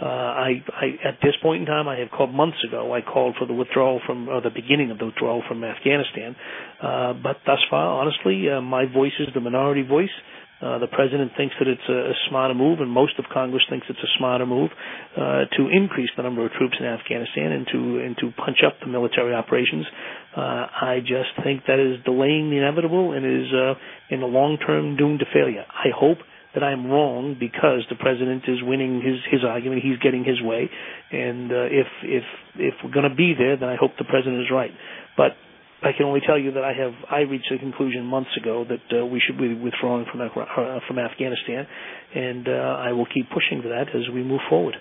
At this point in time, I have called months ago. I called for the withdrawal the beginning of the withdrawal from Afghanistan. But thus far, honestly, my voice is the minority voice. The president thinks that it's a smarter move, and most of Congress thinks it's a smarter move to increase the number of troops in Afghanistan and to punch up the military operations. I just think that is delaying the inevitable and is, in the long term, doomed to failure. I hope that I'm wrong because the president is winning his argument. He's getting his way, and if we're going to be there, then I hope the president is right. But I can only tell you that I reached a conclusion months ago that we should be withdrawing from Afghanistan, and I will keep pushing for that as we move forward.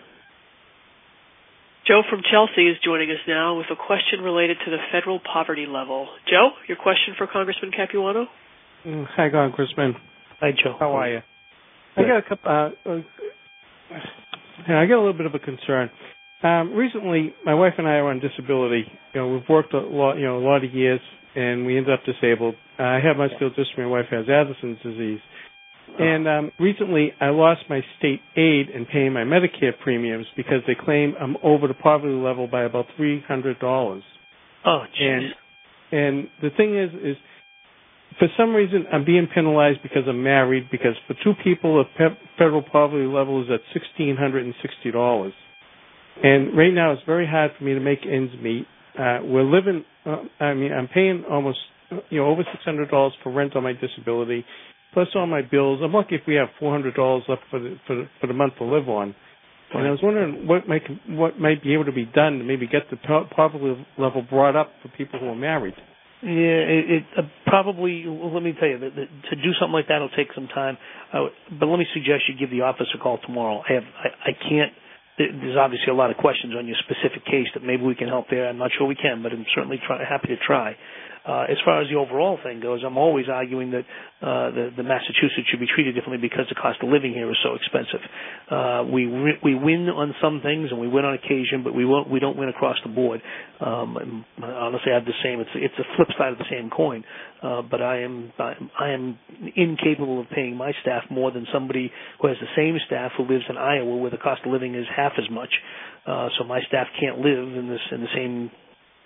Joe from Chelsea is joining us now with a question related to the federal poverty level. Joe, your question for Congressman Capuano? Hi, Congressman. Hi, Joe. How are you? I got a couple. I got a little bit of a concern. Recently, my wife and I are on disability. We've worked a lot of years, and we ended up disabled. I have muscular dystrophy. My wife has Addison's disease. And recently, I lost my state aid in paying my Medicare premiums because they claim I'm over the poverty level by about $300. Oh, jeez. And the thing is for some reason, I'm being penalized because I'm married, because for two people, the federal poverty level is at $1,660. And right now, it's very hard for me to make ends meet. We're living, I'm paying almost, over $600 for rent on my disability, plus all my bills. I'm lucky if we have $400 left for the month to live on. And I was wondering what might be able to be done to maybe get the poverty level brought up for people who are married. Yeah, it probably. Well, let me tell you that to do something like that will take some time. But let me suggest you give the office a call tomorrow. I can't. There's obviously a lot of questions on your specific case that maybe we can help there. I'm not sure we can, but I'm certainly happy to try. As far as the overall thing goes, I'm always arguing that the Massachusetts should be treated differently because the cost of living here is so expensive. We win on some things and we win on occasion, but we don't win across the board. Honestly, I have the same. It's a flip side of the same coin. But I am incapable of paying my staff more than somebody who has the same staff who lives in Iowa, where the cost of living is half as much. So my staff can't live in the same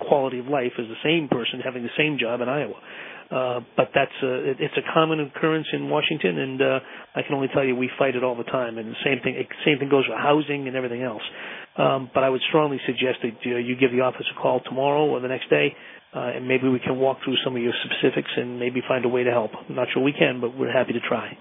quality of life as the same person having the same job in Iowa. But it's a common occurrence in Washington, and I can only tell you we fight it all the time. And the same thing goes for housing and everything else. But I would strongly suggest that you give the office a call tomorrow or the next day, and maybe we can walk through some of your specifics and maybe find a way to help. I'm not sure we can, but we're happy to try.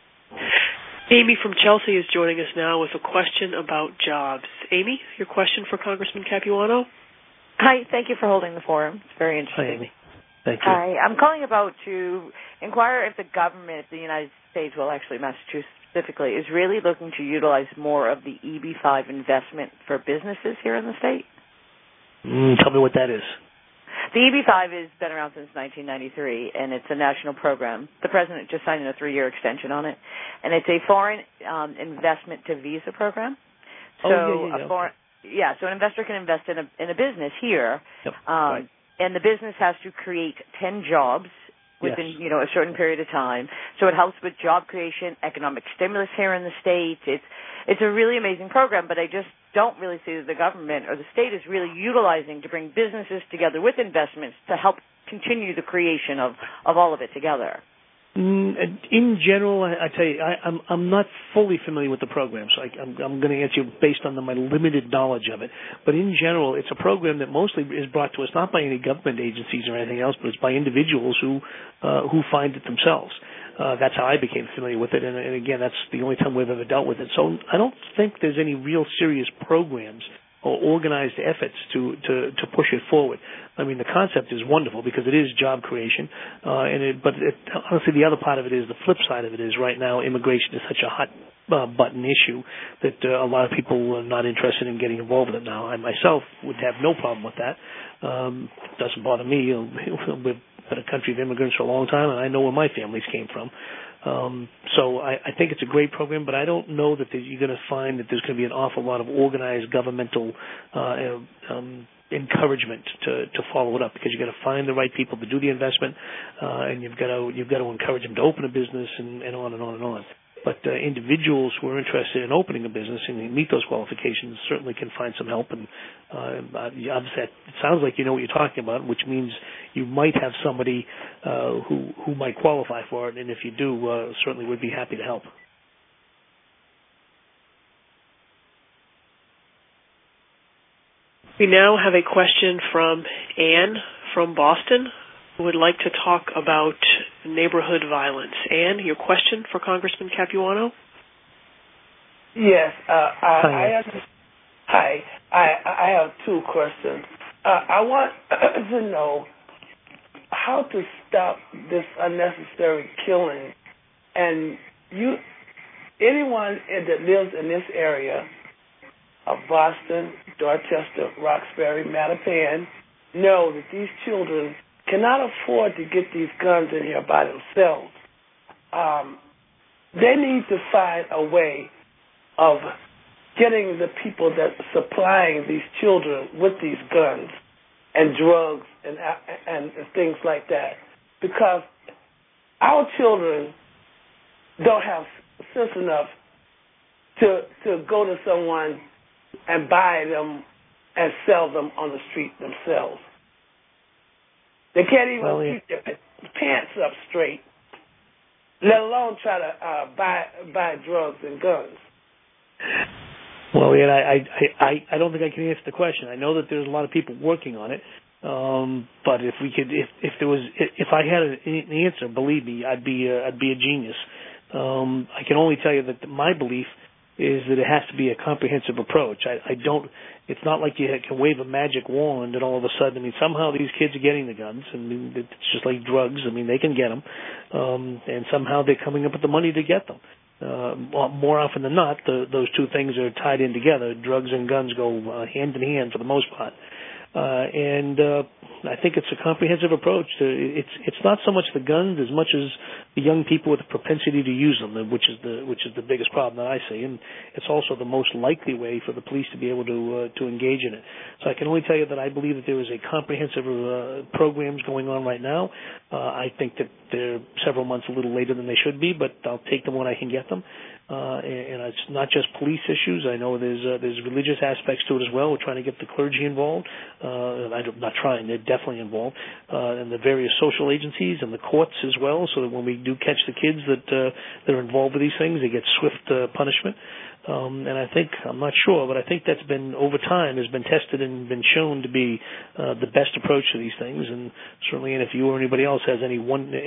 Amy from Chelsea is joining us now with a question about jobs. Amy, your question for Congressman Capuano? Hi, thank you for holding the forum. It's very interesting. Hi, Amy. Thank you. Hi, I'm calling to inquire if the government of the United States, well, actually Massachusetts specifically, is really looking to utilize more of the EB-5 investment for businesses here in the state. Tell me what that is. The EB-5 has been around since 1993, and it's a national program. The president just signed a 3-year extension on it, and it's a foreign investment to visa program. So so an investor can invest in a business here, right. And the business has to create 10 jobs within a certain period of time. So it helps with job creation, economic stimulus here in the state. It's a really amazing program, but I just don't really see that the government or the state is really utilizing to bring businesses together with investments to help continue the creation of all of it together. In general, I tell you, I'm not fully familiar with the program, so I'm going to answer you based on my limited knowledge of it. But in general, it's a program that mostly is brought to us not by any government agencies or anything else, but it's by individuals who find it themselves. That's how I became familiar with it, and again, that's the only time we've ever dealt with it. So I don't think there's any real serious programs or organized efforts to push it forward. I mean, the concept is wonderful because it is job creation, but honestly, the other part of it is, the flip side of it is, right now, immigration is such a hot button issue that a lot of people are not interested in getting involved with it now. I myself would have no problem with that. It doesn't bother me. We've been a country of immigrants for a long time, and I know where my families came from. So I think it's a great program, but I don't know that you're going to find that there's going to be an awful lot of organized governmental encouragement to follow it up, because you've got to find the right people to do the investment, and you've got to encourage them to open a business, and on and on and on. But individuals who are interested in opening a business and meet those qualifications certainly can find some help. And obviously, it sounds like you know what you're talking about, which means you might have somebody who might qualify for it. And if you do, certainly would be happy to help. We now have a question from Anne from Boston, who would like to talk about neighborhood violence. Anne, your question for Congressman Capuano? Yes. Hi. I have two questions. I want to know how to stop this unnecessary killing. And anyone that lives in this area of Boston, Dorchester, Roxbury, Mattapan, know that these children cannot afford to get these guns in here by themselves. They need to find a way of getting the people that are supplying these children with these guns and drugs and things like that, because our children don't have sense enough to go to someone and buy them and sell them on the street themselves. They can't even keep their pants up straight, let alone try to buy drugs and guns. Well, Ian, I don't think I can answer the question. I know that there's a lot of people working on it, but if I had an answer, believe me, I'd be a genius. I can only tell you that my belief is that it has to be a comprehensive approach. It's not like you can wave a magic wand and all of a sudden, I mean, somehow these kids are getting the guns, and it's just like drugs. I mean, they can get them, and somehow they're coming up with the money to get them. More often than not, those two things are tied in together. Drugs and guns go hand in hand for the most part. And I think it's a comprehensive approach. It's not so much the guns as much as the young people with the propensity to use them, which is the biggest problem that I see. And it's also the most likely way for the police to be able to engage in it. So I can only tell you that I believe that there is a comprehensive programs going on right now. I think that they're several months a little later than they should be, but I'll take them when I can get them. and it's not just police issues. I know there's religious aspects to it as well. We're trying to get the clergy involved. They're definitely involved, and the various social agencies and the courts as well, so that when we do catch the kids that are involved with these things, they get swift punishment. And I think, I'm not sure, but I think that's been, over time, has been tested and been shown to be the best approach to these things. And certainly, and if you or anybody else has any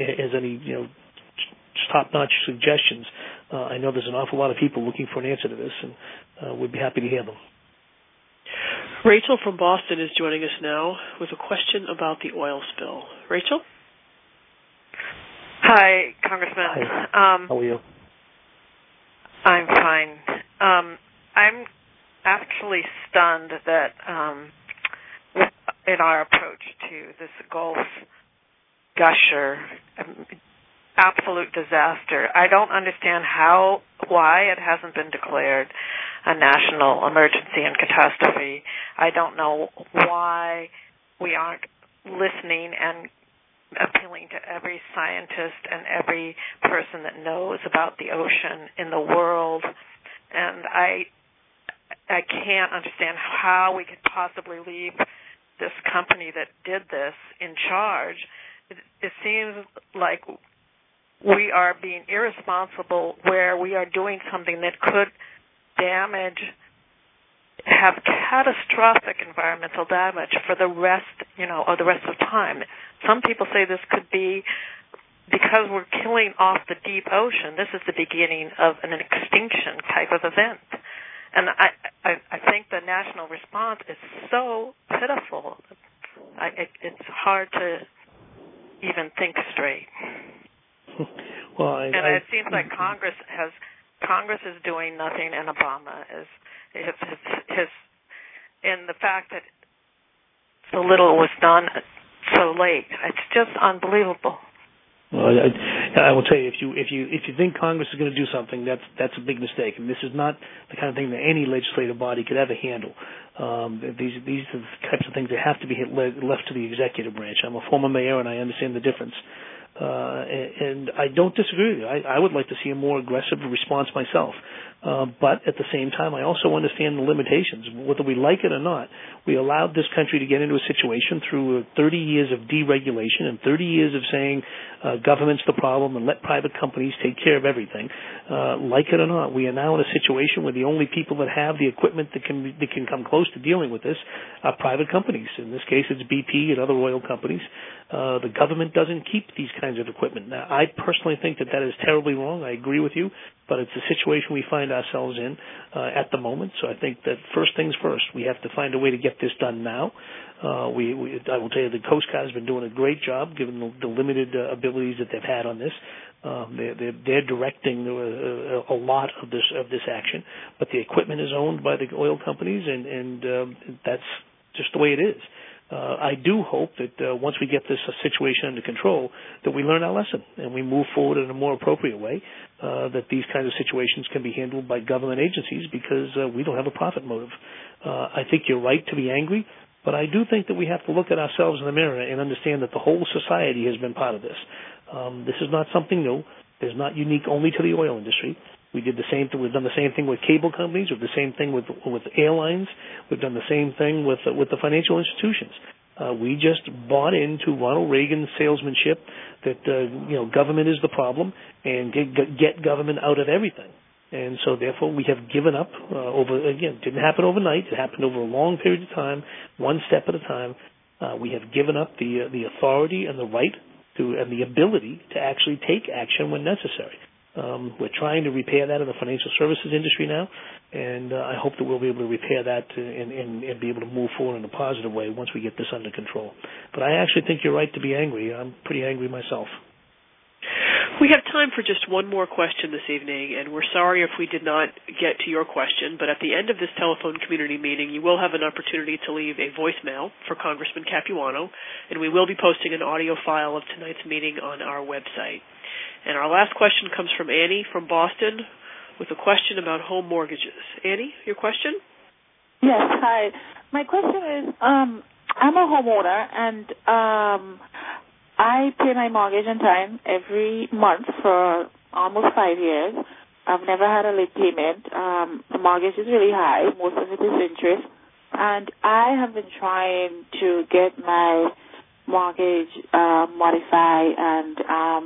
top-notch suggestions, I know there's an awful lot of people looking for an answer to this, and we'd be happy to hear them. Rachel from Boston is joining us now with a question about the oil spill. Rachel? Hi, Congressman. Hi. How are you? I'm fine. I'm actually stunned that in our approach to this Gulf gusher, absolute disaster, I don't understand why it hasn't been declared a national emergency and catastrophe. I don't know why we aren't listening and appealing to every scientist and every person that knows about the ocean in the world. And I can't understand how we could possibly leave this company that did this in charge. It seems like we are being irresponsible where we are doing something that could have catastrophic environmental damage for the rest of time. Some people say this could be because we're killing off the deep ocean. This is the beginning of an extinction type of event. And I think the national response is so pitiful. It's hard to even think straight. Well, it seems like Congress is doing nothing, and Obama is in the fact that so little was done so late. It's just unbelievable. Well, I will tell you, if you think Congress is going to do something, that's a big mistake, and this is not the kind of thing that any legislative body could ever handle. These are the types of things that have to be left to the executive branch. I'm a former mayor, and I understand the difference. And I don't disagree with you. I would like to see a more aggressive response myself. But at the same time, I also understand the limitations. Whether we like it or not, we allowed this country to get into a situation through 30 years of deregulation and 30 years of saying government's the problem and let private companies take care of everything. Like it or not, we are now in a situation where the only people that have the equipment that can come close to dealing with this are private companies. In this case, it's BP and other oil companies. The government doesn't keep these kinds of equipment. Now, I personally think that is terribly wrong. I agree with you, but it's a situation we find ourselves in at the moment. So I think that first things first, we have to find a way to get this done now. I will tell you the Coast Guard has been doing a great job given the limited abilities that they've had on this. They're directing a lot of this action, but the equipment is owned by the oil companies, and that's just the way it is. I do hope that once we get this situation under control, that we learn our lesson and we move forward in a more appropriate way, that these kinds of situations can be handled by government agencies because we don't have a profit motive. I think you're right to be angry, but I do think that we have to look at ourselves in the mirror and understand that the whole society has been part of this. This is not something new. It's not unique only to the oil industry. We did the same thing. We've done the same thing with cable companies. We've done the same thing with airlines. We've done the same thing with the financial institutions. We just bought into Ronald Reagan's salesmanship that government is the problem and get government out of everything. And so, therefore, we have given up it didn't happen overnight. It happened over a long period of time, one step at a time. We have given up the authority and the right and the ability to actually take action when necessary. We're trying to repair that in the financial services industry now, and I hope that we'll be able to repair that and be able to move forward in a positive way once we get this under control. But I actually think you're right to be angry. I'm pretty angry myself. We have time for just one more question this evening, and we're sorry if we did not get to your question, but at the end of this telephone community meeting, you will have an opportunity to leave a voicemail for Congressman Capuano, and we will be posting an audio file of tonight's meeting on our website. And our last question comes from Annie from Boston with a question about home mortgages. Annie, your question? Yes, hi. My question is, I'm a homeowner, and I pay my mortgage on time every month for almost 5 years. I've never had a late payment. The mortgage is really high. Most of it is interest. And I have been trying to get my mortgage modified, and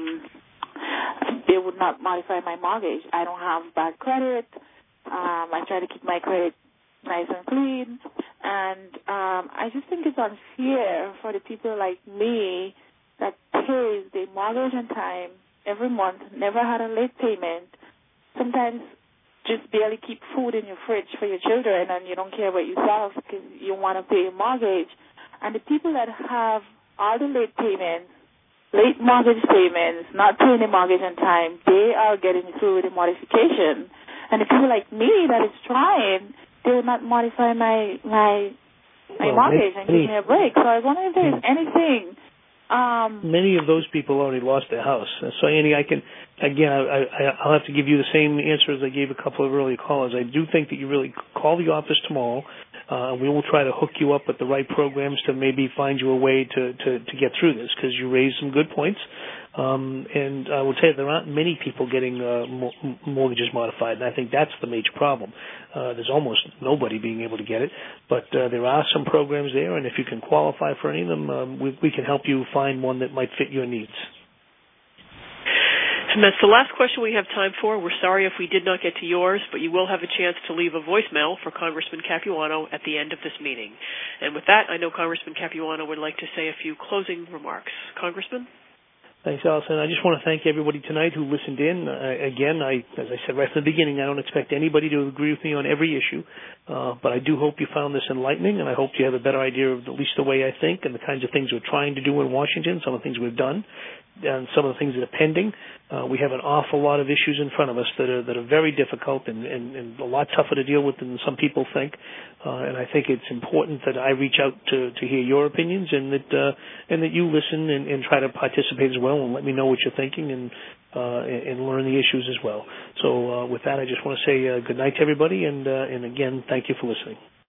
they would not modify my mortgage. I don't have bad credit. I try to keep my credit nice and clean. And I just think it's unfair for the people like me that pays their mortgage on time every month, never had a late payment, sometimes just barely keep food in your fridge for your children, and you don't care about yourself because you want to pay your mortgage. And the people that have all the late payments, late mortgage payments, not paying the mortgage on time, they are getting through the modification. And the people like me that is trying, they will not modify my mortgage and give me a break. So I wonder if there is anything. Many of those people already lost their house. So, Annie, I'll have to give you the same answer as I gave a couple of earlier callers. I do think that you really call the office tomorrow. We will try to hook you up with the right programs to maybe find you a way to get through this, because you raised some good points. And I will tell you, there aren't many people getting mortgages modified, and I think that's the major problem. There's almost nobody being able to get it, but there are some programs there, and if you can qualify for any of them, we can help you find one that might fit your needs. And that's the last question we have time for. We're sorry if we did not get to yours, but you will have a chance to leave a voicemail for Congressman Capuano at the end of this meeting. And with that, I know Congressman Capuano would like to say a few closing remarks. Congressman? Thanks, Allison. I just want to thank everybody tonight who listened in. Again, as I said right from the beginning, I don't expect anybody to agree with me on every issue, but I do hope you found this enlightening, and I hope you have a better idea of at least the way I think and the kinds of things we're trying to do in Washington, some of the things we've done, and some of the things that are pending. We have an awful lot of issues in front of us that are very difficult and a lot tougher to deal with than some people think. And I think it's important that I reach out to hear your opinions, and that you listen and try to participate as well and let me know what you're thinking and learn the issues as well. So with that, I just want to say good night to everybody, and again, thank you for listening.